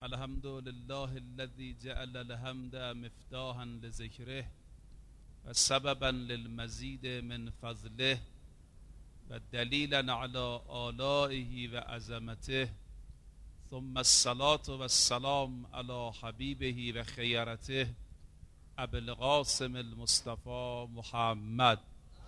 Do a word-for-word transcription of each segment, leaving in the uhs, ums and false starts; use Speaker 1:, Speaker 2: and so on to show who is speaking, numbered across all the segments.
Speaker 1: الحمد لله الذي جعل الحمد مفتاحا لذكره وسببا للمزيد من فضله ودليلا على آلائه وعظمته، ثم الصلاة والسلام على حبيبه وخيرته أبي القاسم المصطفى محمد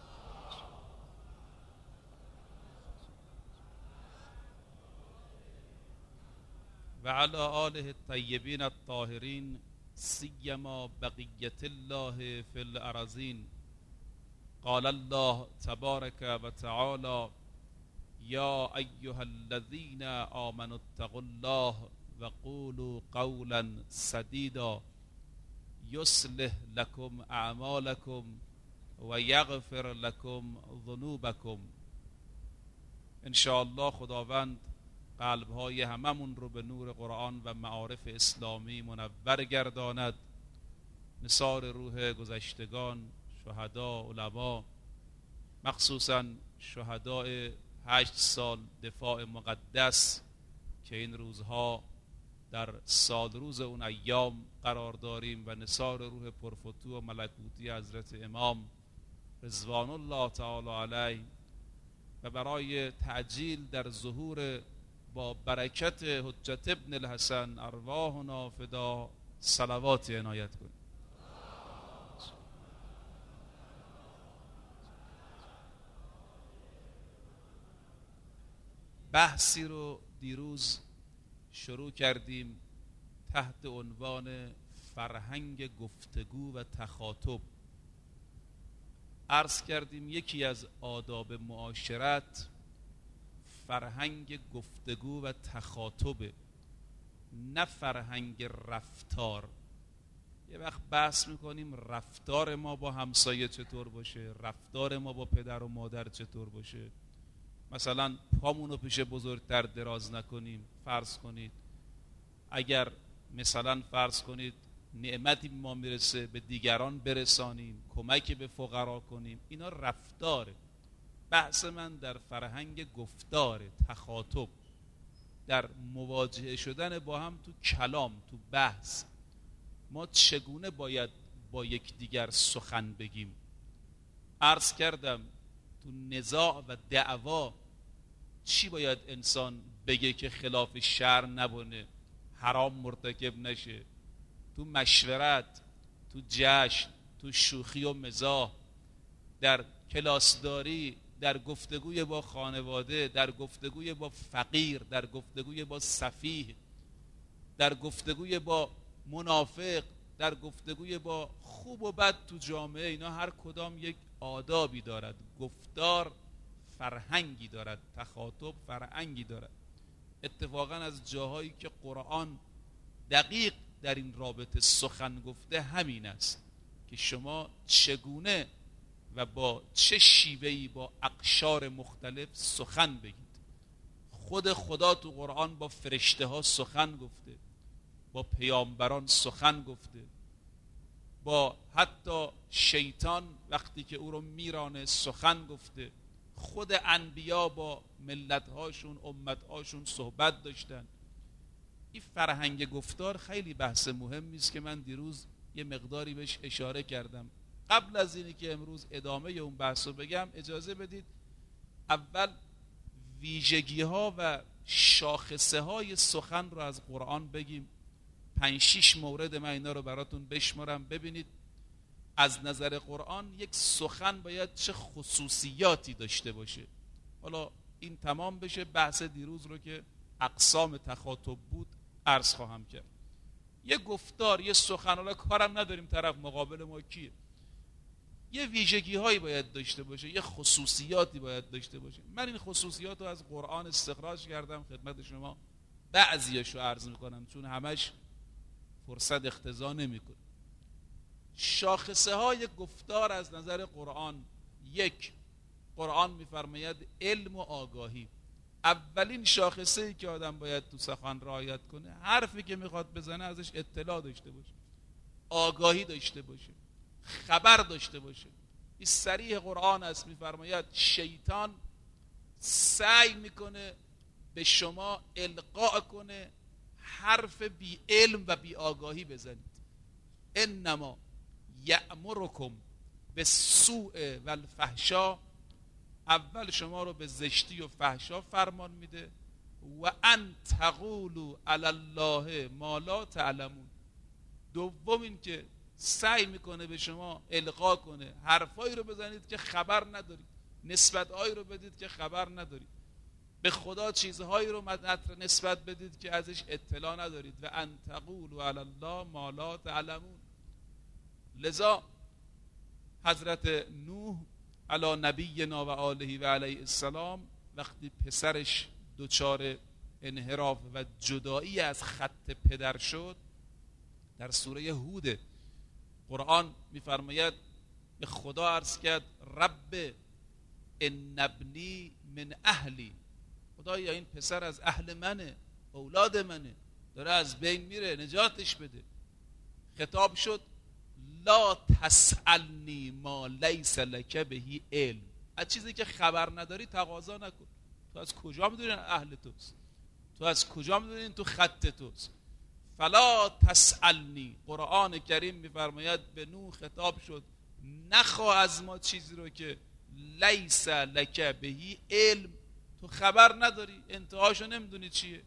Speaker 1: وعلى آله الطيبين الطاهرين، سيما بقية الله في الأراضين. قال الله تبارك وتعالى: يا أيها الذين آمنوا اتقوا الله وقولوا قولا سديدا يصلح لكم أعمالكم ويغفر لكم ذنوبكم. ان شاء الله خداوند قلب‌های هممون رو به نور قرآن و معارف اسلامی منور گرداند. نثار روح گذشتگان، شهدا، علما، مخصوصا شهدای هشت سال دفاع مقدس که این روزها در سال روز اون ایام قرار داریم، و نثار روح پرفتو و ملکوتی حضرت امام رضوان الله تعالی علیه، و برای تعجیل در ظهور با برکت حجت ابن الحسن ارواحنا فدا صلوات عنایت کنید. بحثی رو دیروز شروع کردیم تحت عنوان فرهنگ گفتگو و تخاطب. عرض کردیم یکی از آداب معاشرت فرهنگ گفتگو و تخاطبه، نه فرهنگ رفتار. یه وقت بحث میکنیم رفتار ما با همسایه چطور باشه، رفتار ما با پدر و مادر چطور باشه. مثلا پامونو پیش بزرگتر دراز نکنیم. فرض کنید اگر مثلا فرض کنید نعمتی ما میرسه به دیگران برسانیم، کمک به فقرا کنیم، اینا رفتاره. بحث من در فرهنگ گفتار، تخاطب، در مواجهه شدن با هم تو کلام، تو بحث. ما چگونه باید با یکدیگر سخن بگیم؟ عرض کردم تو نزاع و دعوا چی باید انسان بگه که خلاف شرع نبونه، حرام مرتکب نشه؟ تو مشورت، تو جشن، تو شوخی و مزاح، در کلاسداری، در گفتگوی با خانواده، در گفتگوی با فقیر، در گفتگوی با سفیه، در گفتگوی با منافق، در گفتگوی با خوب و بد تو جامعه، اینا هر کدام یک آدابی دارد. گفتار فرهنگی دارد، تخاطب فرهنگی دارد. اتفاقا از جاهایی که قرآن دقیق در این رابطه سخن گفته همین است که شما چگونه و با چه شیوهی با اقشار مختلف سخن بگید. خود خدا تو قرآن با فرشته ها سخن گفته، با پیامبران سخن گفته، با حتی شیطان وقتی که او رو میرانه سخن گفته. خود انبیا با ملتهاشون، امتهاشون صحبت داشتن. این فرهنگ گفتار خیلی بحث مهمی است که من دیروز یه مقداری بهش اشاره کردم. قبل از اینی که امروز ادامه اون بحث رو بگم، اجازه بدید اول ویژگی ها و شاخصه های سخن رو از قرآن بگیم. پنج شیش مورد من اینا رو براتون بشمارم. ببینید از نظر قرآن یک سخن باید چه خصوصیاتی داشته باشه. حالا این تمام بشه، بحث دیروز رو که اقسام تخاطب بود عرض خواهم کرد. یه گفتار، یه سخن، حالا کارم نداریم طرف مقابل ما کیه، یه ویژگی هایی باید داشته باشه، یه خصوصیاتی باید داشته باشه. من این خصوصیات رو از قرآن استخراج کردم، خدمت شما بعضیاشو عرض میکنم چون همش فرصت اقتضا نمیکنه. شاخصه های گفتار از نظر قرآن: یک، قرآن میفرماید علم و آگاهی. اولین شاخصه ای که آدم باید تو سخن رعایت کنه، حرفی که میخواد بزنه ازش اطلاع داشته باشه، آگاهی داشته باشه، خبر داشته باشه. این صریح قرآن است، میفرماید شیطان سعی میکنه به شما القاء کنه حرف بی علم و بی آگاهی بزنید. انما یأمرکم بالسوء والفحشاء، اول شما رو به زشتی و فحشا فرمان میده. و ان تقولوا علی الله ما لا تعلمون، دوم این که سعی میکنه به شما القا کنه حرفایی رو بزنید که خبر ندارید، نسبتهایی رو بدید که خبر ندارید، به خدا چیزهایی رو نسبت بدید که ازش اطلاع ندارید. و ان تقولوا علی الله ما لا تعلمون. لذا حضرت نوح علی نبینا و آله و علیه السلام وقتی پسرش دچار انحراف و جدایی از خط پدر شد، در سوره هود قرآن میفرماید به خدا عرض کرد رب ان ابنی من اهلی، خدایا این پسر از اهل منه، اولاد منه، داره از بین میره، نجاتش بده. خطاب شد لا تسألنی ما لیس لک بهی علم، از چیزی که خبر نداری تقاضا نکن. تو از کجا میدونی اهل توست؟ تو از کجا میدونی تو خط توست؟ فلا تسألنی. قرآن کریم میفرماید به نوح خطاب شد نخواه از ما چیزی رو که لیس لک بهی علم، تو خبر نداری، انتهاشو نمیدونی چیه.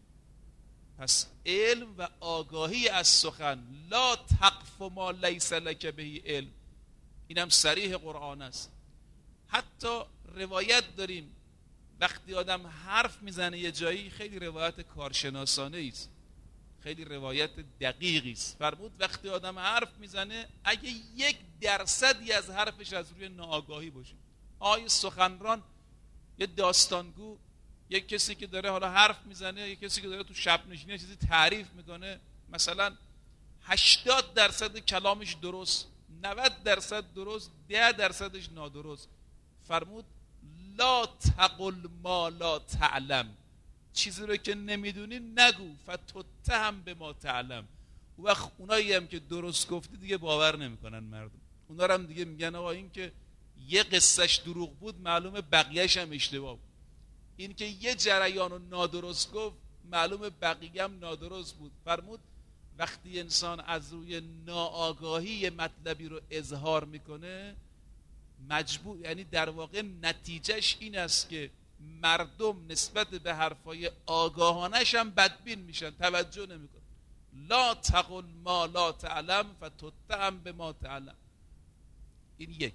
Speaker 1: پس علم و آگاهی از سخن، لا تقف ما لیس لک بهی علم، اینم صریح قرآن است. حتی روایت داریم وقتی آدم حرف میزنه یه جایی، خیلی روایت کارشناسانه است، خیلی روایت دقیقی است. فرمود وقتی آدم حرف میزنه اگه یک درصدی از حرفش از روی ناآگاهی باشه، آیه سخنران، یه داستانگو، یک کسی که داره حالا حرف میزنه، یک کسی که داره تو شب نشینی چیزی تعریف میکنه، مثلا هشتاد درصد کلامش درست، نود درصد درست، ده درصدش نادرست. فرمود لا تقل ما لا تعلم، چیزی رو که نمیدونی نگو، فتتهم به ما تعلم. و وقت اونایی هم که درست گفتی دیگه باور نمیکنن مردم، اونا هم دیگه میگن آقا این که یه قصهش دروغ بود معلومه بقیهش هم اشتباه بود، این که یه جریان رو نادرست گفت معلومه بقیه هم نادرست بود. فرمود وقتی انسان از روی ناآگاهی یه مطلبی رو اظهار میکنه مجبور، یعنی در واقع نتیجهش این است که مردم نسبت به حرفای آگاهانش هم بدبین میشن، توجه نمیکنن. لا تقل ما لا تعلم فتتهم به ما تعلم. این یک.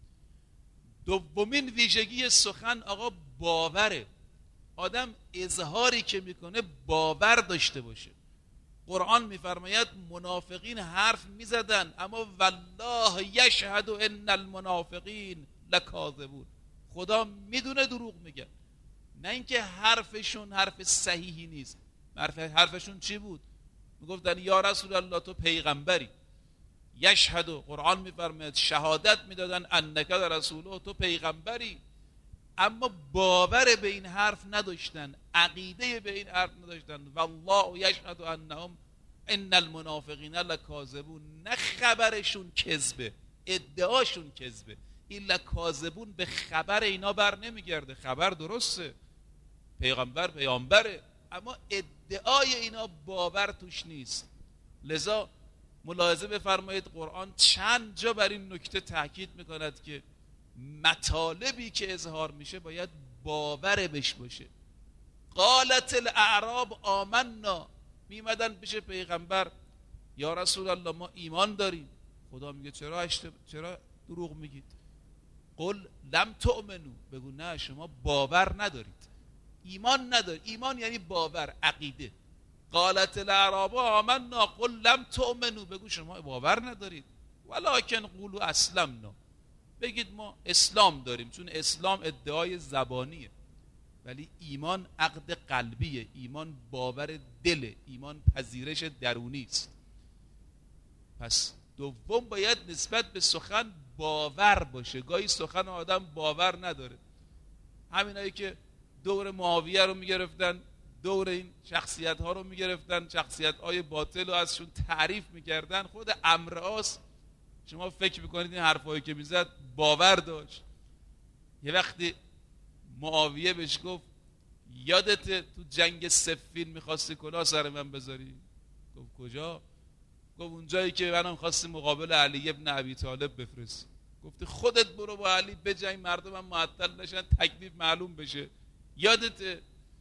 Speaker 1: دومین ویژگی سخن آقا باوره. آدم اظهاری که میکنه باور داشته باشه. قرآن میفرماید منافقین حرف میزدن اما والله یشهد ان المنافقین لکاذبون، خدا میدونه دروغ میگن، نه اینکه حرفشون حرف صحیحی نیست. حرفشون چی بود؟ میگفتن یا رسول الله تو پیغمبری. یشهد، قرآن میفرماید شهادت میدادن انک رسوله، تو پیغمبری، اما باور به این حرف نداشتن، عقیده به این حرف نداشتن. والله یشهد انهم ان المنافقین لکاذبون، نه خبرشون کذبه، ادعاشون کذبه. این لکاذبون به خبر اینا بر نمیگرده، خبر درسته، پیغمبر پیامبره، اما ادعای اینا باور توش نیست. لذا ملاحظه بفرمایید قرآن چند جا بر این نکته تاکید میکند که مطالبی که اظهار میشه باید باور بش باشه. قالت الاعراب آمنا، میمدن پیش پیغمبر یا رسول الله ما ایمان داریم. خدا میگه چرا اشتب... چرا دروغ میگید؟ قل لم تؤمنو، بگو نه شما باور ندارید، ایمان ندارید. ایمان یعنی باور، عقیده. قالت الاعراب آمنا قل لم تؤمنو، بگو شما باور ندارید. ولکن قولوا اسلمنا، بگید ما اسلام داریم، چون اسلام ادعای زبانیه، ولی ایمان عقد قلبیه، ایمان باور دله، ایمان پذیرش درونی است. پس دوم باید نسبت به سخن باور باشه. گاهی سخن آدم باور نداره. همینایی که دور معاویه رو میگرفتن، دور این شخصیت ها رو میگرفتن، شخصیت های باطل رو ازشون تعریف میکردن، خود عمرو عاص شما فکر میکنید این حرفایی که میزد باور داشت؟ یه وقتی معاویه بهش گفت یادت تو جنگ صفین میخواستی کلاه سر من بذاری؟ گفت کجا؟ گفت اونجایی که منم خواستی مقابل علی ابن ابی طالب بفرستی. گفتی خودت برو با علی بجنگ، مردمم معطل نشن، تکلیف معلوم بشه. یادت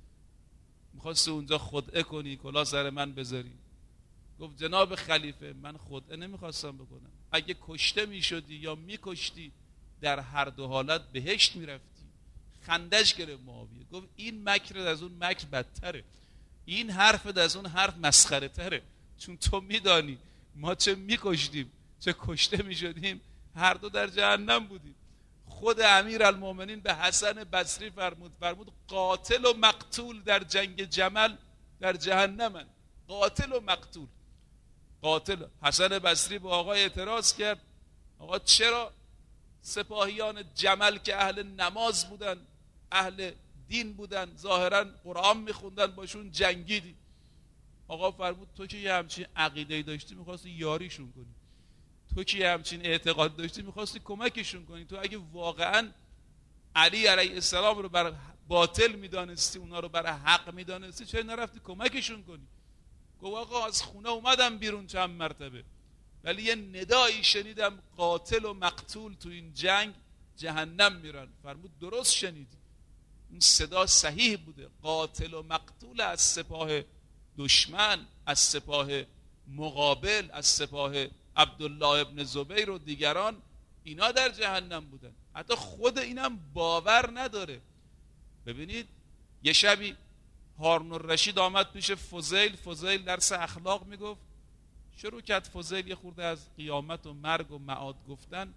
Speaker 1: میخواستی اونجا خدعه کنی کلاه سر من بذاری؟ گفت جناب خلیفه من خدعه نمیخواستم بکنم، اگه کشته میشدی یا میکشتی در هر دو حالت بهشت میرفتی. خندش گرفت معاویه، گفت این مکر از اون مکر بدتره، این حرف از اون حرف مسخره تره، چون تو میدانی ما چه میکشتیم چه کشته میشدیم هر دو در جهنم بودیم. خود امیرالمومنین به حسن بصری فرمود فرمود قاتل و مقتول در جنگ جمل در جهنمن. قاتل و مقتول. قاتل. حسن بصری به آقا اعتراض کرد، آقا چرا سپاهیان جمل که اهل نماز بودن، اهل دین بودن، ظاهرا قرآن میخوندن، باشون جنگیدی؟ آقا فرمود تو که یه همچین عقیده‌ای داشتی میخواستی یاریشون کنی، تو که یه همچین اعتقاد داشتی میخواستی کمکشون کنی، تو اگه واقعا علی علیه السلام رو بر باطل میدانستی، اونا رو بر حق میدانستی، چرا نرفتی کمکشون کنی؟ گفت آقا از خونه اومدم بیرون چند مرتبه، ولی یه ندایی شنیدم قاتل و مقتول تو این جنگ جهنم میرن. فرمود درست شنیدی، این صدا صحیح بوده، قاتل و مقتول از سپاه دشمن، از سپاه مقابل، از سپاه عبدالله ابن زبیر و دیگران، اینا در جهنم بودن. حتی خود اینم باور نداره. ببینید یه شبی هارون الرشید آمد پیش فضیل، فضیل درس اخلاق میگفت، شروع کرد فضیل یه خورده از قیامت و مرگ و معاد گفتن.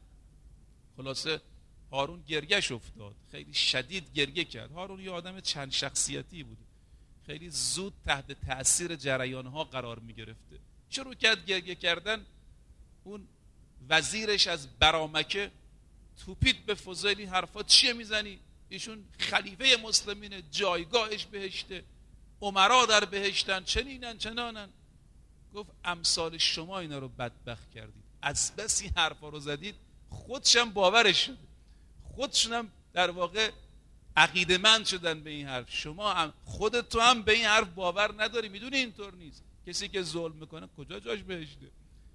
Speaker 1: خلاصه هارون گریهش افتاد، خیلی شدید گریه کرد. هارون یه آدم چند شخصیتی بود، خیلی زود تحت تأثیر جریانها قرار می گرفته. شروع کرد گریه کردن. اون وزیرش از برامکه توپید به فضیلی، حرفات چیه میزنی؟ ایشون خلیفه مسلمین، جایگاهش بهشته، امرا در بهشتن، چنینن چنانن. گفت امثال شما اینا رو بدبخت کردید، از بس این حرفا رو زدید خودشم باورش شده، خودشونم در واقع عقیده مند شدن به این حرف. شما هم خودت تو هم به این حرف باور نداری، میدونی اینطور نیست. کسی که ظلم میکنه کجا جاش بهشته؟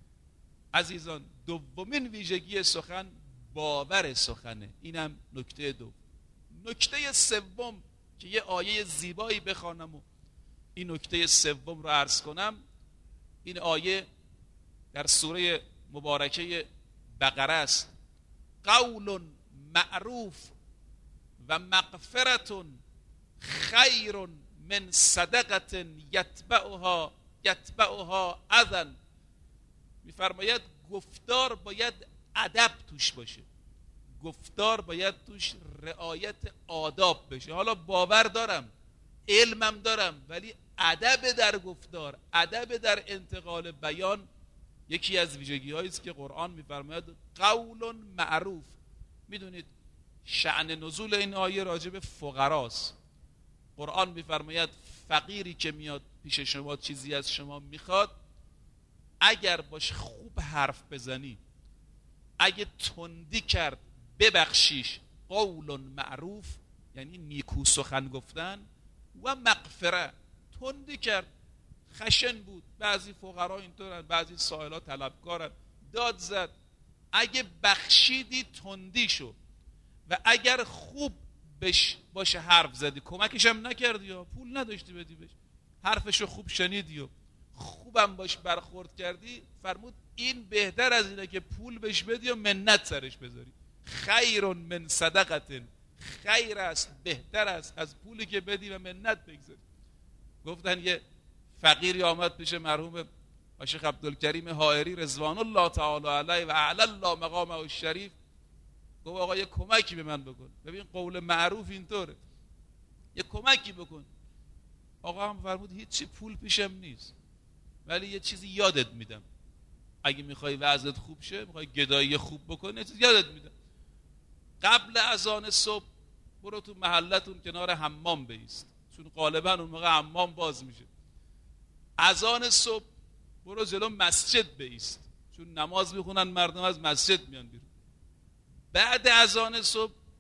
Speaker 1: عزیزان دومین ویژگی سخن باور سخنه. اینم نکته دو. نکته سوم که یه آیه زیبایی بخوانم و این نکته سوم رو عرض کنم، این آیه در سوره مبارکه بقره است. قول معروف و مغفرت خیر من صدقه یتبعها یتبعها اذى. میفرماید گفتار باید ادب توش باشه، گفتار باید توش رعایت آداب بشه. حالا باور دارم، علمم دارم، ولی ادب در گفتار، ادب در انتقال بیان یکی از ویژگی هایی است که قرآن میفرماید قول معروف. میدونید شأن نزول این آیه راجع به فقراست. قرآن میفرماید فقیری که میاد پیش شما چیزی از شما میخواد، اگر باش خوب حرف بزنی، اگه تندی کرد ببخشیش. قول معروف یعنی نیکو سخن گفتن، و مغفره، تندی کرد خشن بود. بعضی فقرا اینطورن، بعضی سائلا طلبکارن، داد زد. اگه بخشیدی تندی شو، و اگر خوب بش باشه حرف زدی، کمکش هم نکردی یا پول نداشتی بدی بهش، حرفشو خوب شنیدی و خوبم باش برخورد کردی، فرمود این بهتر از اینه که پول بهش بدی و منت سرش بذاری. خیر من صدقه، خیر است، بهتر است از پولی که بدی و منت بگذاری. گفتن یه فقیری آمد پیش مرحوم شیخ عبدالکریم حائری رضوان الله تعالی علیه و اعلی الله مقامه الشریف، گفت آقا یه کمکی به من بکن. ببین قول معروف اینطوره، یه کمکی بکن. آقا هم فرمود هیچی پول پیشم نیست، ولی یه چیزی یادت میدم. اگه میخوای وضعت خوب شه، میخوای گدایی خوب بکنی، یه چیزی یادت میدم. قبل اذان صبح برو تو محلتون کنار حمام بایست، چون غالبا اون موقع حمام باز میشه. اذان صبح برو جلو مسجد بایست، چون نماز میخونن مردم از مسجد میان بیرون. بعد اذان صبح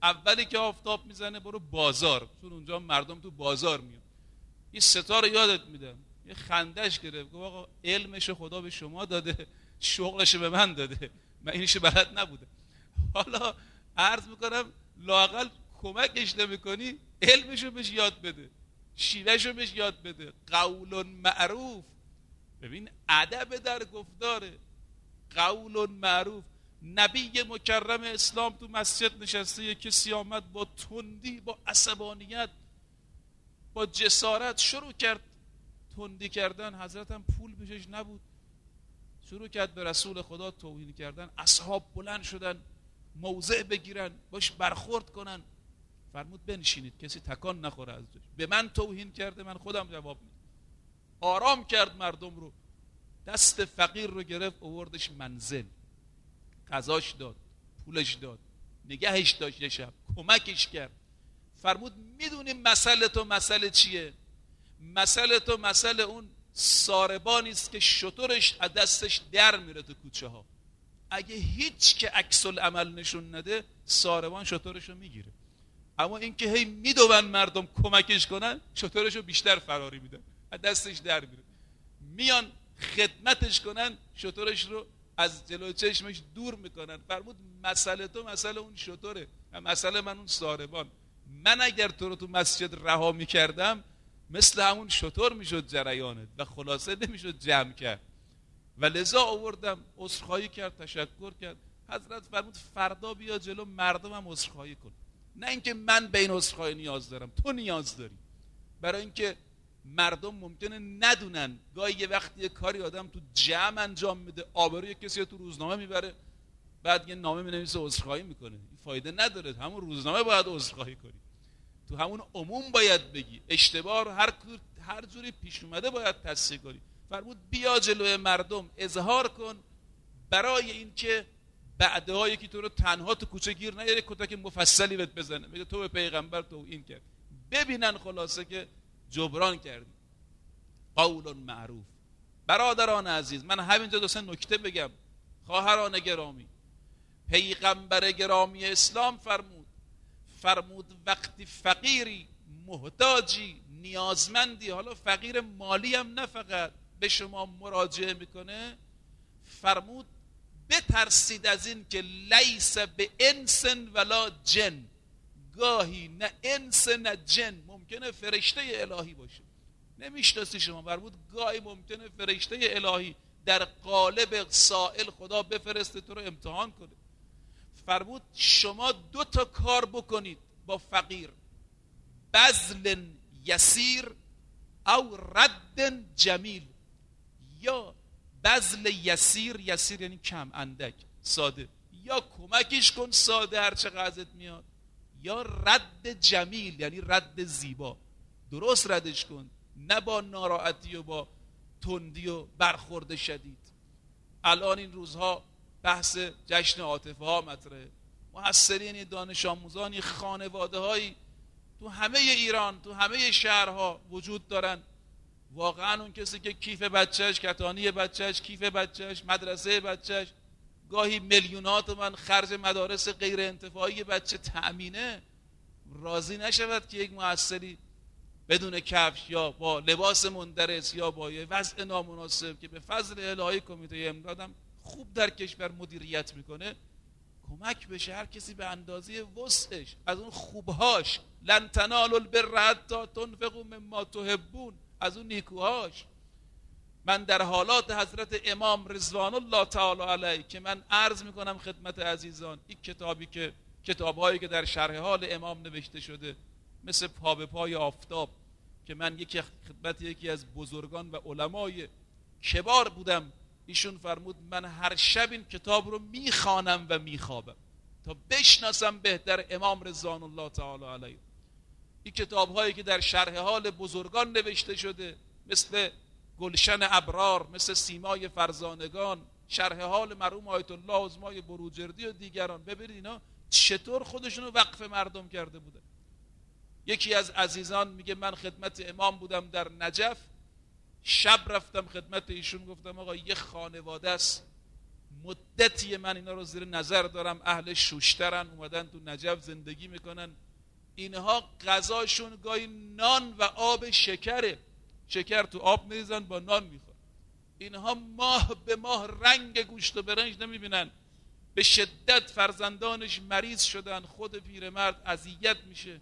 Speaker 1: اولی که آفتاب میزنه برو بازار، چون اونجا مردم تو بازار میان. این ستا رو یادت میدم، یه خندش گرفت، گفت آقا علمش خدا به شما داده، شغلش به من داده، من اینش بلد نبوده. حالا عرض میکنم لااقل کمکش نمیکنی، علمشو بهش یاد بده، شیوهشو بهش یاد بده. قول معروف، ببین ادب در گفتاره، قول معروف. نبی مکرم اسلام تو مسجد نشسته، یک کسی آمد با تندی، با عصبانیت، با جسارت شروع کرد تندی کردن. حضرت هم پول پیشش نبود، شروع کرد به رسول خدا توهین کردن. اصحاب بلند شدن موضع بگیرن، باش برخورد کنن. فرمود بنشینید، کسی تکان نخوره از جاش. به من توهین کرده، من خودم جواب میدم. آرام کرد مردم رو، دست فقیر رو گرفت آوردش منزل، غذاش داد، پولش داد، نگهش داشت، یه شب کمکش کرد. فرمود میدونی مسئله تو مسئله چیه؟ مسئله تو مسئله اون ساربانی است که شترش از دستش در میره تو کوچه ها. اگه هیچ که عکس العمل نشون نده، ساربان شترش رو میگیره. اما این که هی میدون مردم کمکش کنن، شترش رو بیشتر فراری میدن، از دستش در میره. میان خدمتش کنن، شترش رو از جلوی چشمش دور میکنن. فرمود مسئله تو مسئله اون شتره و مسئله من اون ساربان. من اگر تو رو تو مسجد رها میکردم، مثل همون شتر میشد جریانت و خلاصه نمیشد جمع کرد. و لذا آوردم، عذرخواهی کرد، تشکر کرد. حضرت فرمود فردا بیا جلو مردمم عذرخواهی کن. نه اینکه من به این عذرخواهی نیاز دارم، تو نیاز داری. برای اینکه مردم ممکنه ندونن، گاهی یه وقتی یه کاری آدم تو جمع انجام میده، آبروی کسی رو تو روزنامه میبره، بعد یه نامه مینویسه عذرخواهی میکنه. این فایده نداره، همون روزنامه باید عذرخواهی کنی، تو همون عموم باید بگی. اشتباه هر هر جوری پیش اومده باید تصحیح کنی. فرمود بیا جلوی مردم اظهار کن، برای اینکه بعدها یکی تو رو تنها تو کوچه گیر نیاره، کتک مفصلی بهت بزنه، میگه تو به پیغمبر توهین کرد. ببینن خلاصه که جبران کردی. قول معروف. برادران عزیز، من همینجا دو سه نکته بگم. خواهران گرامی، پیغمبر گرامی اسلام فرمود فرمود وقتی فقیری، محتاجی، نیازمندی، حالا فقیر مالی هم نه فقط، به شما مراجعه میکنه، فرمود بترسید از این که لیس به انس ولا جن. گاهی نه انس نه جن، ممکنه فرشته الهی باشه، نمیشناسی شما. فرمود گاهی ممکنه فرشته الهی در قالب سائل خدا بفرسته تو رو امتحان کنه. فرمود شما دو تا کار بکنید با فقیر، بذل یسیر او رد جمیل. یا بذل یسیر، یسیر یعنی کم، اندک، ساده، یا کمکش کن ساده هر چقدر ازت میاد، یا رد جمیل یعنی رد زیبا، درست ردش کن، نه با ناراحتی و با تندی و برخورد شدید. الان این روزها بحث جشن عاطفه ها مطرحه. محصلین، دانش آموزانی، خانواده هایی تو همه ایران، تو همه شهرها وجود دارن. واقعا اون کسی که کیف بچهش، کتانی بچهش، کیف بچهش، مدرسه بچهش، گاهی میلیونات من خرج مدارس غیر انتفاعی بچه تأمینه، راضی نشود که یک محصلی بدون کفش یا با لباس مندرس یا با یه وضع نامناسب که به فضل الهی کمیته امدادم خوب در کشور مدیریت میکنه کمک بشه. هر کسی به اندازه وسعش، از اون خوبهاش، لن تنالوا البر حتی تنفقوا مما تحبون، از اون نیکوهاش. من در حالات حضرت امام رضوان الله تعالی علیه که من عرض میکنم خدمت عزیزان، این کتابی که کتابهایی که در شرح حال امام نوشته شده، مثل پا به پای آفتاب، که من یکی خدمت یکی از بزرگان و علمای کبار بودم، ایشون فرمود من هر شب این کتاب رو میخوانم و میخوابم تا بشناسم بهتر امام رضوان الله تعالی علیه. این کتابهایی که در شرح حال بزرگان نوشته شده، مثل گلشن ابرار، مثل سیمای فرزانگان، شرح حال مرحوم آیت الله عظمای بروجردی و دیگران، ببینید اینا چطور خودشونو وقف مردم کرده بودن. یکی از عزیزان میگه من خدمت امام بودم در نجف، شب رفتم خدمت ایشون، گفتم آقا یه خانواده است مدتی من اینا رو زیر نظر دارم، اهل شوشترن، اومدن تو نجف زندگی میکنن، اینها غذاشون گاهی نان و آب شکره، شکر تو آب میریزن با نان میخورن. اینها ماه به ماه رنگ گوشت و برنج نمیبینن، به شدت فرزندانش مریض شدن، خود پیرمرد اذیت میشه.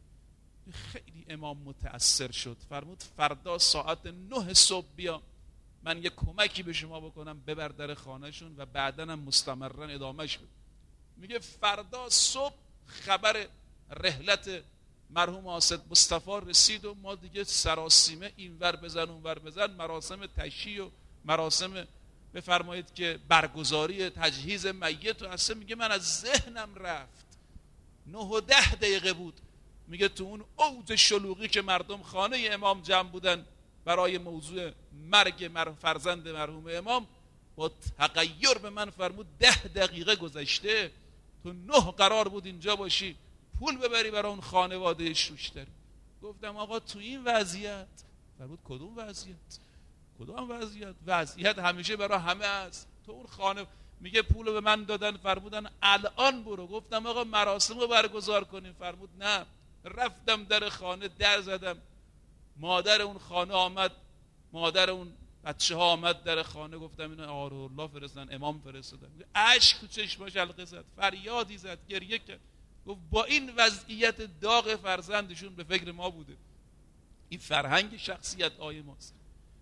Speaker 1: خیلی امام متأثر شد، فرمود فردا ساعت نه صبح بیا، من یه کمکی به شما بکنم، ببر در خانهشون و بعدن هم مستمرن ادامهش بده. میگه فردا صبح خبر رحلت مرحوم آسد مصطفی رسید و ما دیگه سراسیمه اینور بزن اونور بزن، مراسم تشییع و مراسم بفرمایید که برگزاری تجهیز میت و اصلا میگه من از ذهنم رفت. نه و ده دقیقه بود، میگه تو اون اوج شلوغی که مردم خانه امام جمع بودن برای موضوع مرگ مر فرزند مرحوم امام، با تغییر به من فرمود ده دقیقه گذشته، تو نه قرار بود اینجا باشی پول ببری برای اون خانواده شوشتری. گفتم آقا تو این وضعیت؟ فرمود کدوم وضعیت؟ کدوم وضعیت؟ وضعیت همیشه برای همه است. تو اون خانه میگه پولو به من دادن، فرمودن الان برو. گفتم آقا مراسم رو برگزار کنیم. فرمود نه. رفتم در خانه در زدم، مادر اون خانه آمد، مادر اون بچه ها آمد در خانه. گفتم اینو آقا الله فرستادن، امام فرستادن. اشک تو چشماش حلقه زد، فریادی زد، گریه کرد. گفت با این وضعیت داغ فرزندشون به فکر ما بوده. این فرهنگ شخصیت آیه ماست.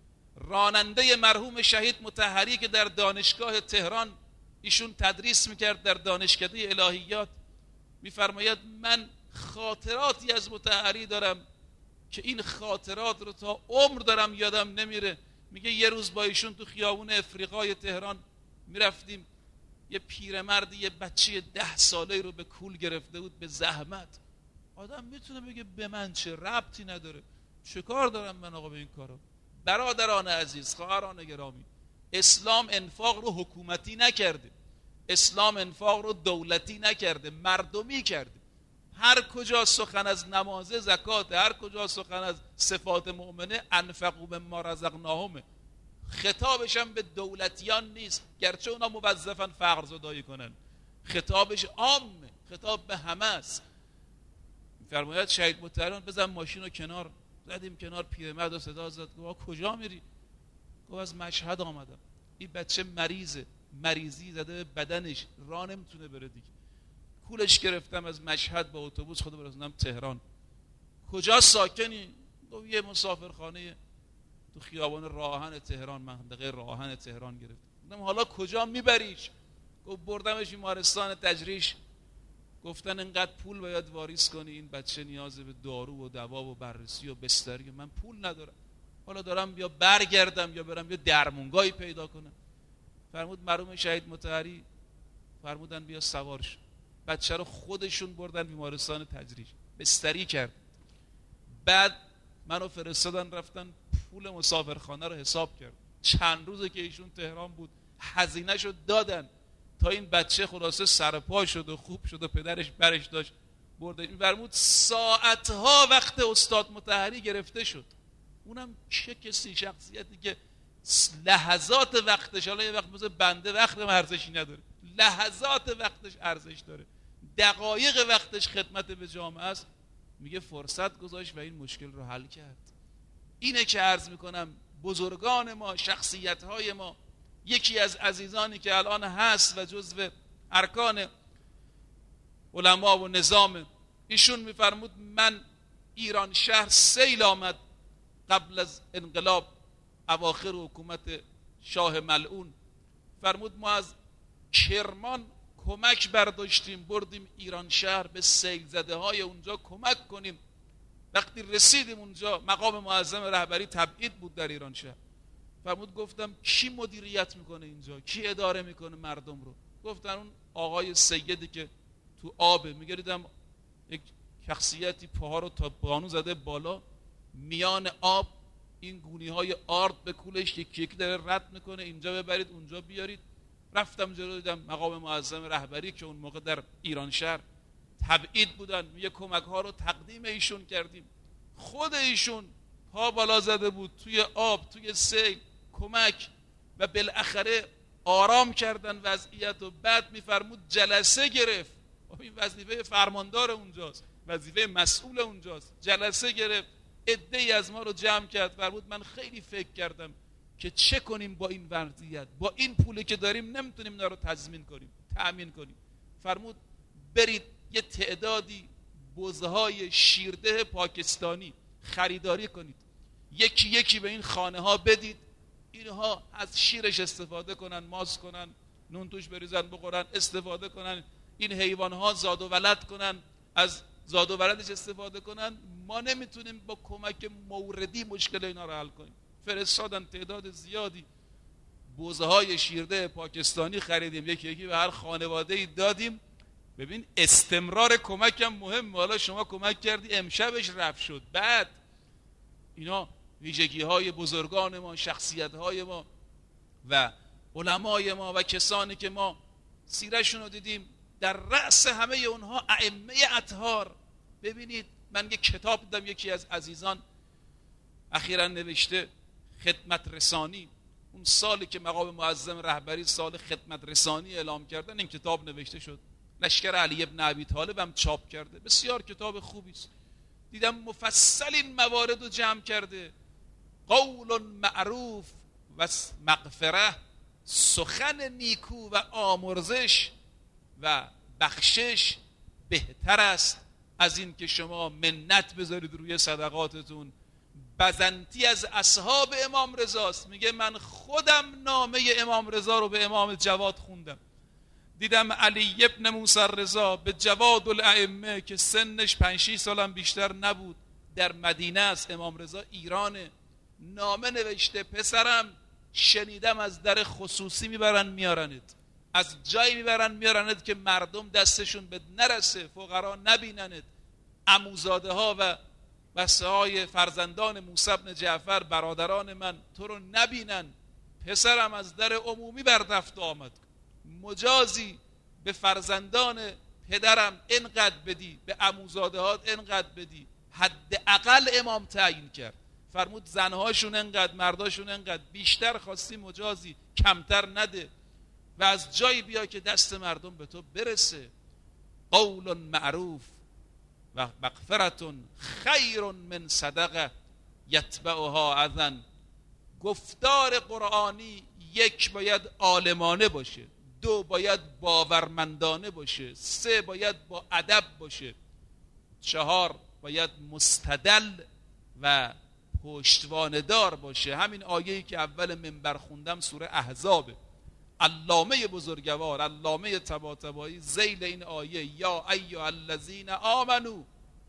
Speaker 1: راننده مرحوم شهید مطهری که در دانشگاه تهران ایشون تدریس میکرد، در دانشکده الهیات، میفرماید من خاطراتی از مطهری دارم که این خاطرات رو تا عمر دارم یادم نمیره. میگه یه روز با ایشون تو خیابون افریقای تهران میرفتیم، یه پیرمردی یه بچه ده ساله رو به کول گرفته بود به زحمت. آدم میتونه بگه به من چه ربطی نداره، چه کار دارم من آقا به این کارا؟ برادران عزیز، خواهران گرامی، اسلام انفاق رو حکومتی نکرده، اسلام انفاق رو دولتی نکرده، مردمی کرده. هر کجا سخن از نماز زکات، هر کجا سخن از صفات مؤمنه، انفقوا مما رزقناهم، خطابش هم به دولتیان نیست، گرچه اونا موظفن فقر زدایی کنن، خطابش عامه، خطاب به همه است. فرماید شهید مطهری بزن ماشین رو کنار، زدیم کنار، پیرمرد رو صدا زد، گفت کجا میری؟ گفت از مشهد آمدم. این بچه مریضه، مریضی زده به بدنش، راه نمیتونه بره دیگه. کولش گرفتم از مشهد با اتوبوس خودم برسوندم تهران. کجا ساکنی؟ گفت یه مسافرخانه تو خیابان راهن تهران، منطقه راهن تهران گرفت. گفتم حالا کجا میبریش؟ گفت بردمش بیمارستان تجریش. گفتن انقدر پول باید واریز کنی، این بچه نیاز به دارو و دوا و بررسی و بستری، من پول ندارم، حالا دارم یا برگردم یا برم یا درمونگاهی پیدا کنم. فرمود مرحوم شهید مطهری فرمودن بیا سوار شو. بچه رو خودشون بردن بیمارستان تجریش، بستری کرد. بعد منو فرستادن رفتن پول مسافرخانه رو حساب کرد. چند روزه که ایشون تهران بود، هزینه شو دادن تا این بچه خلاصه سرپا شد و خوب شد و پدرش برش داشت برده. این فرمود ساعتها وقت استاد مطهری گرفته شد. اونم چه کسی، شخصیتی که لحظات وقتش، حالا یه وقت مثل بنده وقت ارزشی نداره، لحظات وقتش ارزش داره، دقایق وقتش خدمت به جامعه است. میگه فرصت گذاشت و این مشکل رو حل کرد. اینه که عرض میکنم بزرگان ما، شخصیت های ما، یکی از عزیزانی که الان هست و جزو ارکان علما و نظام، ایشون میفرمود من ایران شهر سیل آمد قبل از انقلاب اواخر حکومت شاه ملعون، فرمود ما از کرمان کمک برداشتیم بردیم ایران شهر به سیل زده های اونجا کمک کنیم. وقتی رسیدیم اونجا مقام معظم رهبری تبعید بود در ایران شهر. فرمود گفتم کی مدیریت میکنه اینجا، کی اداره میکنه مردم رو؟ گفتن اون آقای سیدی که تو آبه. میگریدم یک شخصیتی پاها رو تا بانو زده بالا، میان آب این گونی های آرد به کولش یکی یکی داره رد میکنه، اینجا ببرید اونجا بیارید. رفتم جلو دیدم مقام معظم رهبری که اون موقع در ایران شهر تبعید بودن، میگه کمک ها رو تقدیم ایشون کردیم. خود ایشون پا بالا زده بود توی آب، توی سیل، کمک. و بالاخره آرام کردن وضعیت و بعد میفرمود جلسه گرفت. این وظیفه فرماندار اونجاست، وظیفه مسئول اونجاست. جلسه گرفت، عده‌ای از ما رو جمع کرد، فرمود من خیلی فکر کردم که چه کنیم با این وضعیت، با این پولی که داریم نمیتونیم اینا رو تضمین کنیم، تأمین کنیم. فرمود برید یه تعدادی بزهای شیرده پاکستانی خریداری کنید، یکی یکی به این خانه ها بدید، اینها از شیرش استفاده کنن، ماست کنن، نون توش بریزن بخورن، استفاده کنن، این حیوان ها زاد و ولد کنن، از زاد و ولدش استفاده کنن. ما نمیتونیم با کمک موردی مشکل اینا رو حل کنیم. فرستادن تعداد زیادی بزهای شیرده پاکستانی خریدیم، یکی یکی به هر خانواده‌ای دادیم. ببین استمرار کمک هم مهم. حالا شما کمک کردی امشبش رفت شد، بعد اینا ویژگی های بزرگان ما، شخصیت های ما و علمای ما و کسانی که ما سیرشون رو دیدیم، در رأس همه اونها ائمه اطهار. ببینید من یک کتاب دیدم، یکی از عزیزان اخیراً نوشته خدمت رسانی. اون سالی که مقام معظم رهبری سال خدمت رسانی اعلام کردن، این کتاب نوشته شد. لشکر علی ابن ابی طالب هم چاپ کرده، بسیار کتاب خوبی است. دیدم مفصل این موارد رو جمع کرده. قول معروف و مغفره، سخن نیکو و آمرزش و بخشش بهتر است از این که شما منت بذارید روی صدقاتتون. بزنتی از اصحاب امام رضاست، میگه من خودم نامه امام رضا رو به امام جواد خوندم. دیدم علی ابن موسی رضا به جواد الائمه که سنش پنج شش سالم بیشتر نبود، در مدینه است، امام رضا ایرانه، نامه نوشته پسرم شنیدم از در خصوصی میبرن میارنت، از جایی میبرن میارنت که مردم دستشون به نرسه، فقرا نبیننت، عموزاده ها و بسه های فرزندان موسی بن جعفر برادران من تو رو نبینن. پسرم از در عمومی بر رفت آمد، مجازی به فرزندان پدرم انقدر بدی، به عموزاده ها انقدر بدی. حداقل امام تعیین کرد، فرمود زنهاشون انقدر، مرداشون انقدر، بیشتر خواستی مجازی، کمتر نده و از جایی بیا که دست مردم به تو برسه. قول معروف و مغفرتون خیر من صدقه یتبعها اذى. گفتار قرآنی یک باید عالمانه باشه، دو باید باورمندانه باشه، سه باید با ادب باشه، چهار باید مستدل و پشتوانه دار باشه. همین آیه‌ای که اول منبر خوندم سوره احزابه. علامه بزرگوار علامه طباطبایی ذیل این آیه یا ایها الذین آمنو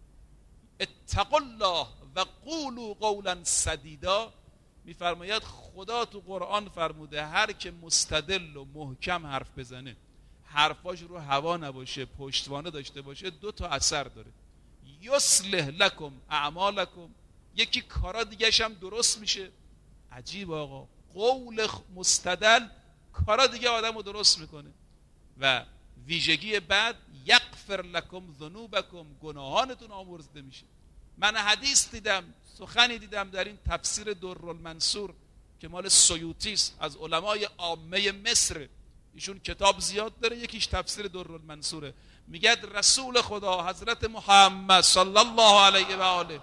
Speaker 1: اتقوا الله و قولوا قولا سدیدا میفرماید خدا تو قرآن فرموده هر که مستدل و محکم حرف بزنه، حرفاش رو هوا نباشه، پشتوانه داشته باشه، دو تا اثر داره. یصلح لکم اعمالکم، یکی کارا دیگه‌ش هم درست میشه. عجیب آقا، قول مستدل کارا دیگه آدم رو درست میکنه. و ویژگی بعد یغفر لکم ذنوبکم، گناهانتون آمرزیده میشه. من حدیث دیدم، سخنی دیدم در این تفسیر درالمنصور که مال سیوطی است، از علمای عامه مصر، ایشون کتاب زیاد داره، یکیش تفسیر درالمنصوره. میگه رسول خدا حضرت محمد صلی الله علیه و آله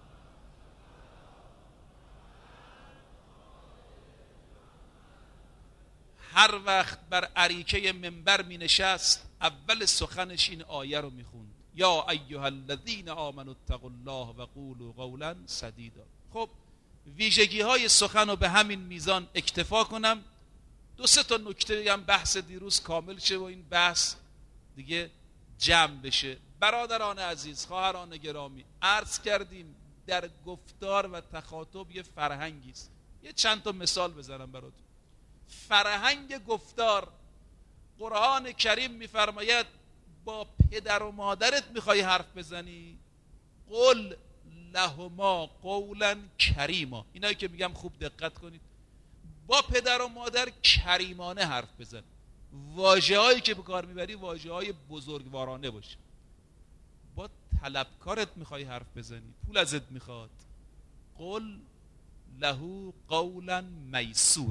Speaker 1: هر وقت بر اریکه منبر می نشست اول سخنش این آیه رو می خوند، یا ایها الذین آمنوا اتقوا الله و قولوا قولا سدیدا. خب ویژگی های سخن رو به همین میزان اکتفا کنم، دو سه تا نکته بگم بحث دیروز کامل شه و این بحث دیگه جمع بشه. برادران عزیز، خواهران گرامی، عرض کردیم در گفتار و تخاطب یه فرهنگی است. یه چند تا مثال بزنم براتون. فرهنگ گفتار، قرآن کریم میفرماید با پدر و مادرت میخوای حرف بزنی، قل لهما قولا کریما. اینایی که میگم خوب دقت کنید، با پدر و مادر کریمانه حرف بزن. واژه هایی که به کار میبری واژه های بزرگوارانه باشه. با طلبکارت میخوای حرف بزنی، پول ازت میخواد، قل له قولا میسورا،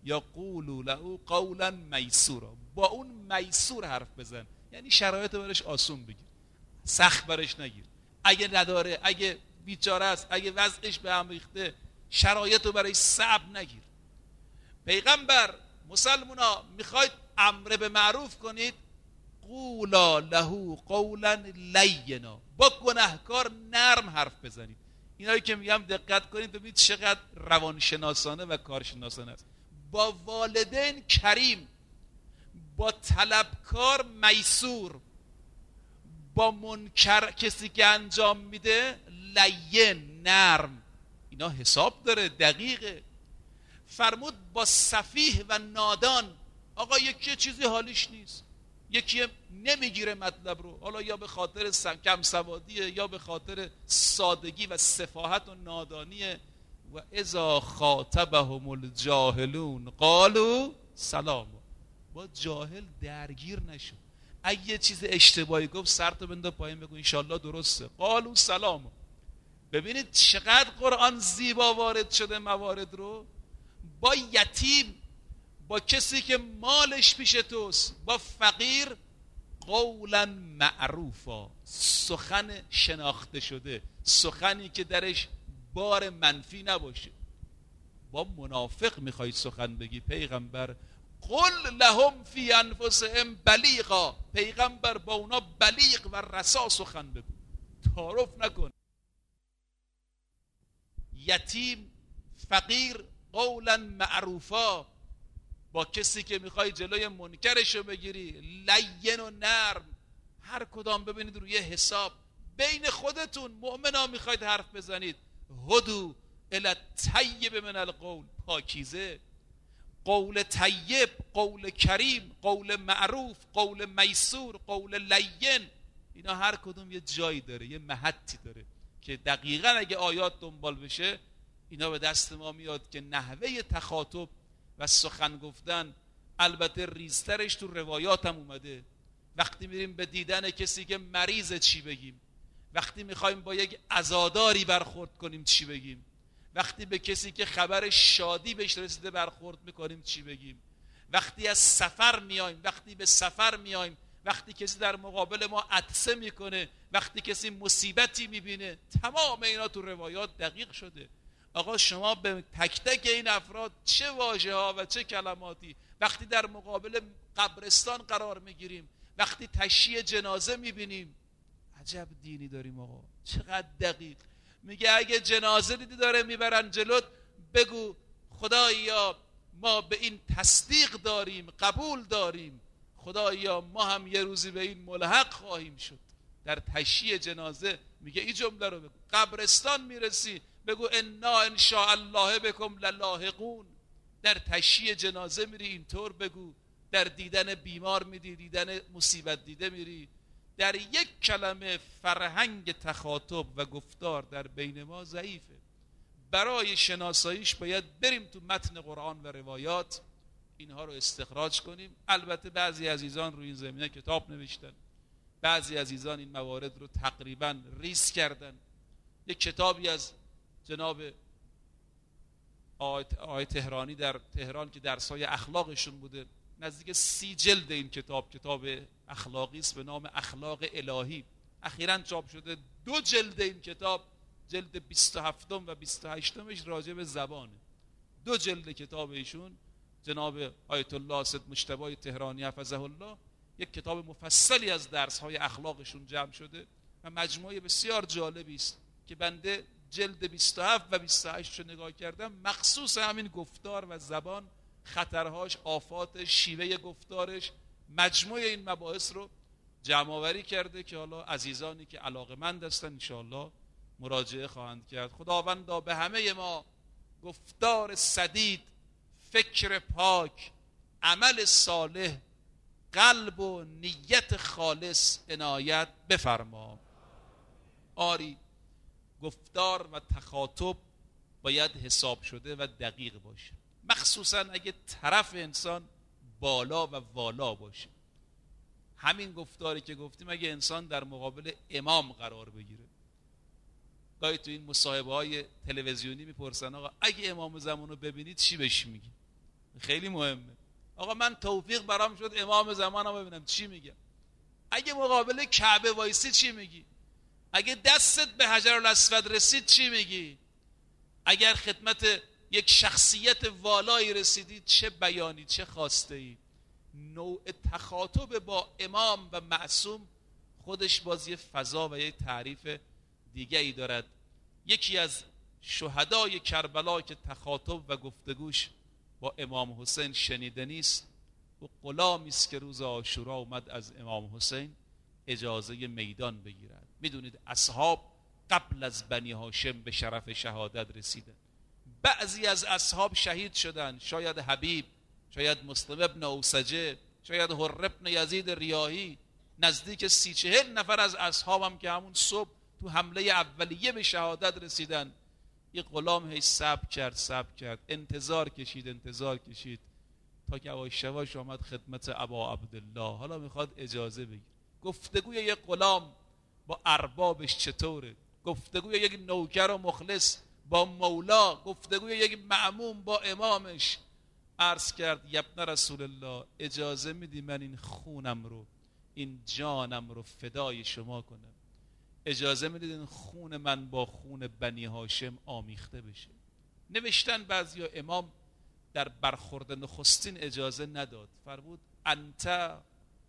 Speaker 1: یا قولوا له قولا میسورا، با اون میسور حرف بزن، یعنی شرایط برش آسون بگیر، سخت برش نگیر. اگه نداره، اگه بیچاره است، اگه وضعش به هم ریخته، شرایط رو برش صعب نگیر. پیغمبر مسلمونا میخواید امر به معروف کنید، قولا له قولا لینا، با گناهکار نرم حرف بزنید. اینایی که میگم دقت کنید ببینید چقدر روانشناسانه و کارشناسانه است. با والدین کریم، با طلبکار میسور، با منکر کسی که انجام میده لین نرم. اینا حساب داره، دقیقه. فرمود با سفیه و نادان، آقا یکی چیزی حالیش نیست، یکی نمیگیره مطلب رو، حالا یا به خاطر کم سوادیه یا به خاطر سادگی و سفاهت و نادانیه. و اذا خاطبهم الجاهلون قالوا سلام، با جاهل درگیر نشو. اگه یه چیز اشتباهی گفت سرتو بنده پایین، بگو انشالله درسته، قالوا سلام. ببینید چقدر قرآن زیبا وارد شده موارد رو. با یتیم، با کسی که مالش پیش توست، با فقیر قولا معروفا، سخن شناخته شده، سخنی که درش بار منفی نباشه. با منافق میخوای سخن بگی، پیغمبر قل لهم فی انفسهم بلیغا، پیغمبر با اونا بلیغ و رسا سخن بگو، تعارف نکن. یتیم، فقیر قولا معروفا، با کسی که میخوای جلوی منکرشو بگیری لین و نرم. هر کدام ببینید روی حساب. بین خودتون مؤمنا میخواید حرف بزنید، هدو الی الطیب من القول، پاکیزه، قول طیب، قول کریم، قول معروف، قول میسور، قول لین. اینا هر کدوم یه جایی داره، یه محطی داره که دقیقاً اگه آیات دنبال بشه اینا به دست ما میاد که نحوه تخاطب و سخن گفتن، البته ریزترش تو روایات هم اومده. وقتی میریم به دیدن کسی که مریضه چی بگیم، وقتی میخوایم با یک عزاداری برخورد کنیم چی بگیم، وقتی به کسی که خبر شادی بهش رسیده برخورد میکنیم چی بگیم، وقتی از سفر میایم، وقتی به سفر میایم، وقتی کسی در مقابل ما عطسه میکنه، وقتی کسی مصیبتی میبینه، تمام اینا تو روایات دقیق شده. آقا شما به تک تک این افراد چه واژه ها و چه کلماتی، وقتی در مقابل قبرستان قرار میگیریم، وقتی تشییع جنازه میبینیم، عجب دینی داریم آقا، چقدر دقیق. میگه اگه جنازه دیدی داره میبرن جلوت، بگو خدایا ما به این تصدیق داریم، قبول داریم، خدایا ما هم یه روزی به این ملحق خواهیم شد. در تشییع جنازه میگه این جمله رو بگو. قبرستان میرسی بگو انا ان شاء الله بكم للاحقون. در تشییع جنازه میری اینطور بگو. در دیدن بیمار میری، دیدن مصیبت دیده میری. در یک کلمه فرهنگ تخاطب و گفتار در بین ما ضعیفه. برای شناساییش باید بریم تو متن قرآن و روایات، اینها رو استخراج کنیم. البته بعضی عزیزان روی این زمینه کتاب نوشتن، بعضی عزیزان این موارد رو تقریبا ریز کردن. یک کتابی از جناب آقای تهرانی در تهران که درسای اخلاقشون بوده، نزدیک سی جلد این کتاب، کتاب اخلاقی است به نام اخلاق الهی، اخیراً چاپ شده. دو جلد این کتاب، جلد بیست و هفتم و بیست و هشتمش راجع به زبانه. دو جلد کتاب ایشون جناب آیت الله سید مجتبی تهرانی حفظه الله، یک کتاب مفصلی از درس‌های اخلاقشون جمع شده و مجموعه بسیار جالبی است که بنده جلد بیست و هفت و بیست و هشت رو نگاه کردم، مخصوص همین گفتار و زبان، خطرهاش، آفاتش، شیوه گفتارش، مجموعه این مباحث رو جمع آوری کرده که حالا عزیزانی که علاقه‌مند هستن ان شاءالله مراجعه خواهند کرد. خداوندا به همه ما گفتار سدید، فکر پاک، عمل صالح، قلب و نیت خالص عنایت بفرما. آری گفتار و تخاطب باید حساب شده و دقیق باشه، مخصوصا اگه طرف انسان بالا و والا باشه. همین گفتاری که گفتیم اگه انسان در مقابل امام قرار بگیره، گاهی تو این مصاحبه های تلویزیونی میپرسن آقا اگه امام زمان رو ببینید چی بهش میگی؟ خیلی مهمه. آقا من توفیق برام شد امام زمانم ببینم چی میگم. اگه مقابل کعبه وایسی چی میگی؟ اگه دستت به حجر الاسود رسید چی میگی؟ اگر خدمت یک شخصیت والایی رسیدی چه بیانی، چه خواسته ای؟ نوع تخاطب با امام و معصوم خودش باز یه فضا و یه تعریف دیگه ای دارد. یکی از شهدای کربلا که تخاطب و گفتگوش با امام حسین شنیده نیست، و غلامی است که روز عاشورا اومد از امام حسین اجازه میدان بگیرد. میدونید اصحاب قبل از بنی هاشم به شرف شهادت رسیدن. بعضی از اصحاب شهید شدن، شاید حبیب، شاید مسلم ابن اوسجه، شاید حر ابن یزید ریاحی. نزدیک سی چهل نفر از اصحابم که همون صبح تو حمله اولیه به شهادت رسیدن. یه غلام هی صبر کرد صبر کرد انتظار کشید انتظار کشید تا که یواش یواش آمد خدمت ابا عبدالله. حالا میخواد اجازه بگیر. گفتگوی یک غلام با اربابش چطوره؟ گفتگوی یک نوکر و مخلص با مولا، گفتگوی یک مأموم با امامش. عرض کرد یبن رسول الله اجازه میدی من این خونم رو، این جانم رو فدای شما کنم؟ اجازه میدید این خون من با خون بنی هاشم آمیخته بشه؟ نوشتن بعضیا امام در برخورد نخستین اجازه نداد، فرمود انت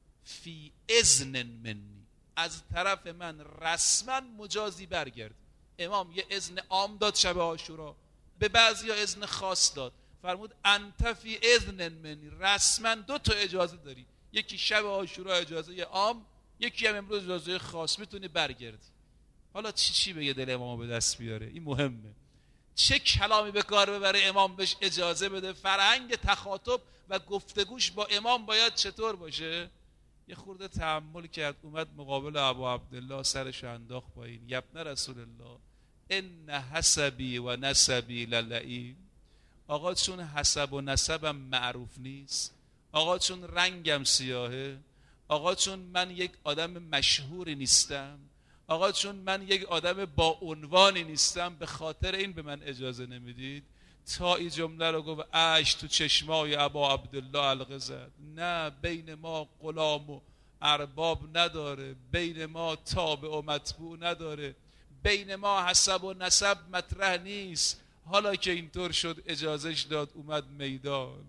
Speaker 1: فی اذن منی، از طرف من رسما مجازی برگرد. امام یه اذن عام داد شب عاشورا، به بعضیا اذن خاص داد. فرمود انت فی اذن منی، رسما دو تا اجازه داری، یکی شب عاشورا اجازه عام، یکی هم امروز اجازه خاص، میتونی برگردی. حالا چی چی بگه دل امامو به دست بیاره؟ این مهمه. چه کلامی به کار ببره امام بهش اجازه بده؟ فرهنگ تخاطب و گفتگوش با امام باید چطور باشه؟ یه خورده تأمل کرد، اومد مقابل ابو عبدالله سرش انداخت پایین. یبن رسول الله ان حسبی و نسبی للعین. آقا چون حسب و نسبم معروف نیست، آقا چون رنگم سیاهه، آقا چون من یک آدم مشهوری نیستم، آقا چون من یک آدم با عنوانی نیستم، به خاطر این به من اجازه نمیدید؟ تا این جمله رو گفت اش تو چشمای ابا عبدالله علقه زد. نه، بین ما غلام و ارباب نداره، بین ما تابع و متبوع نداره، بین ما حسب و نسب مطرح نیست. حالا که اینطور شد اجازهش داد، اومد میدان.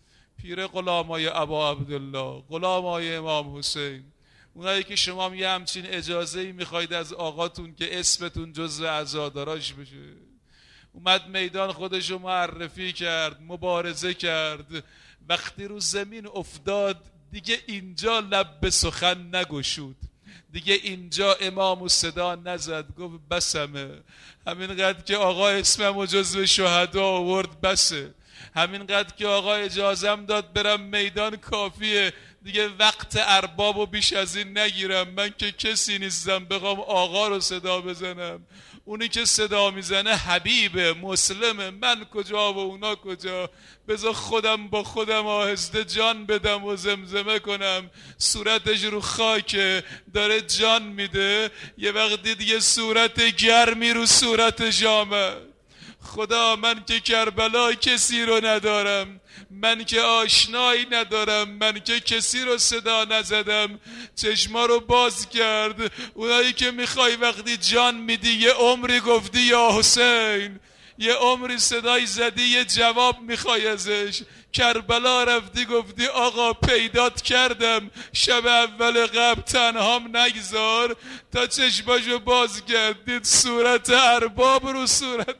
Speaker 1: پیر غلامای ابا عبدالله، غلامای امام حسین، اونایی که شما یه همچین اجازه‌ای میخواید از آقاتون که اسمتون جزو عزاداراش بشه، اومد میدان خودشو معرفی کرد، مبارزه کرد. وقتی رو زمین افتاد دیگه اینجا لب به سخن نگشود، دیگه اینجا امامو صدا نزد، گفت بسمه، همینقدر که آقا اسممو جزو شهدا آورد بسه، همینقدر که آقا اجازم داد برم میدان کافیه، دیگه وقت اربابو بیش از این نگیرم. من که کسی نیستم بخوام آقا رو صدا بزنم، اونی که صدا میزنه حبیبه، مسلمه، من کجا و اونا کجا؟ بذار خودم با خودم آهسته جان بدم و زمزمه کنم. صورتش رو خاکه، داره جان میده، یه وقتی دیگه صورت گرمی رو صورتش آمد. خدا من که کربلا کسی رو ندارم، من که آشنایی ندارم، من که کسی رو صدا نزدم، چشما رو باز کرد. اونایی که میخوای وقتی جان میدی یه عمری گفتی یا حسین، یه عمری صدای زدی، یه جواب میخوای ازش. کربلا رفتی گفتی آقا پیدات کردم، شب اول قبل تنهام نگذار، تا چشماشو باز کرد دید صورت ارباب رو صورتش،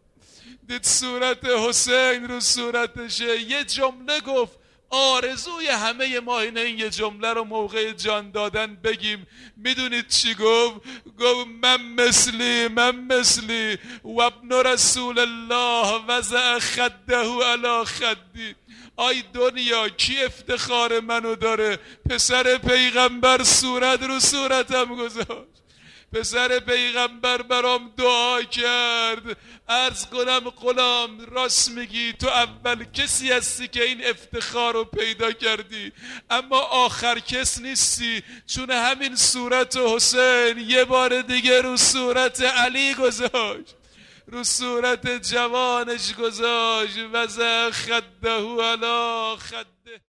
Speaker 1: دید صورت حسین رو صورتشه. یه جمله گفت، آرزوی همه ما اینه این یه جمله رو موقع جان دادن بگیم. میدونید چی گفت؟ گفت من مثلی من مثلی و ابن رسول الله وضع خده علی خدی. آی دنیا کی افتخار منو داره؟ پسر پیغمبر صورت رو صورتم گذاشت، پسر پیغمبر برام دعا کرد. عرض کنم غلام راست میگی، تو اول کسی هستی که این افتخار رو پیدا کردی، اما آخر کس نیستی، چون همین صورت حسین یه بار دیگه رو صورت علی گذاشت. رو صورت جوانش گذاشت وزع خده علی خده.